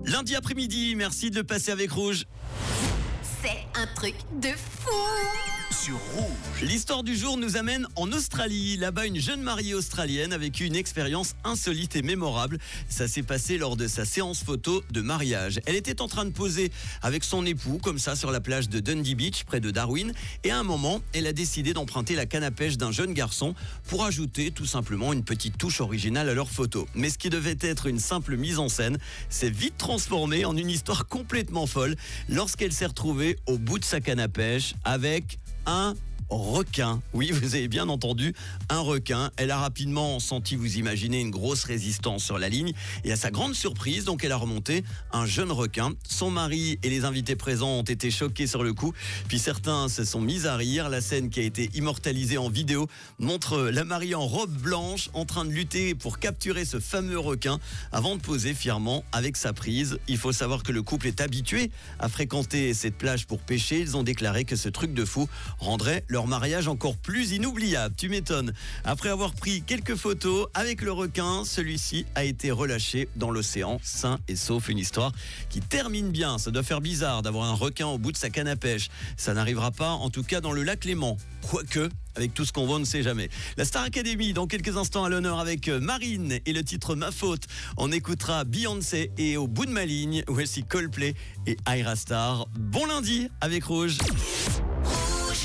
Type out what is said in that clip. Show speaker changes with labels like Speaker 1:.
Speaker 1: Lundi après-midi, merci de passer avec Rouge.
Speaker 2: C'est un truc de fou.
Speaker 3: Sur Rouge.
Speaker 1: L'histoire du jour nous amène en Australie. Là-bas, une jeune mariée australienne a vécu une expérience insolite et mémorable. Ça s'est passé lors de sa séance photo de mariage. Elle était en train de poser avec son époux, comme ça, sur la plage de Dundee Beach, près de Darwin. Et à un moment, elle a décidé d'emprunter la canne à pêche d'un jeune garçon pour ajouter tout simplement une petite touche originale à leur photo. Mais ce qui devait être une simple mise en scène s'est vite transformé en une histoire complètement folle lorsqu'elle s'est retrouvée au bout de sa canne à pêche avec un requin. Oui, vous avez bien entendu, un requin. Elle a rapidement senti, vous imaginez, une grosse résistance sur la ligne. Et à sa grande surprise, donc elle a remonté un jeune requin. Son mari et les invités présents ont été choqués sur le coup. Puis certains se sont mis à rire. La scène qui a été immortalisée en vidéo montre la mariée en robe blanche en train de lutter pour capturer ce fameux requin avant de poser fièrement avec sa prise. Il faut savoir que le couple est habitué à fréquenter cette plage pour pêcher. Ils ont déclaré que ce truc de fou rendrait leur mariage encore plus inoubliable. Tu m'étonnes. Après avoir pris quelques photos avec le requin, celui-ci a été relâché dans l'océan, sain et sauf. Une histoire qui termine bien. Ça doit faire bizarre d'avoir un requin au bout de sa canne à pêche. Ça n'arrivera pas, en tout cas dans le lac Léman. Quoique, avec tout ce qu'on voit, on ne sait jamais. La Star Academy, dans quelques instants à l'honneur avec Marine et le titre Ma Faute. On écoutera Beyoncé et au bout de ma ligne, voici Coldplay et Ayra Starr. Bon lundi avec Rouge.